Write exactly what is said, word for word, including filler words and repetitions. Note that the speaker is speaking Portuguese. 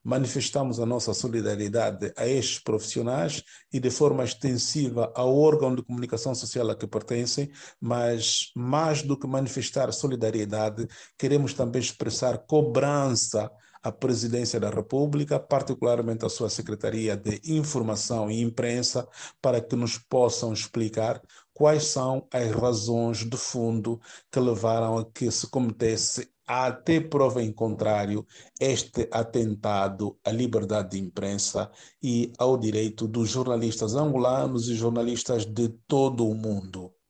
manifestamos a nossa solidariedade a estes profissionais e de forma extensiva ao órgão de comunicação social a que pertencem, mas mais do que manifestar solidariedade, queremos também expressar cobrança à Presidência da República, particularmente à sua Secretaria de Informação e Imprensa, para que nos possam explicar quais são as razões de fundo que levaram a que se cometesse, até prova em contrário, este atentado à liberdade de imprensa e ao direito dos jornalistas angolanos e jornalistas de todo o mundo.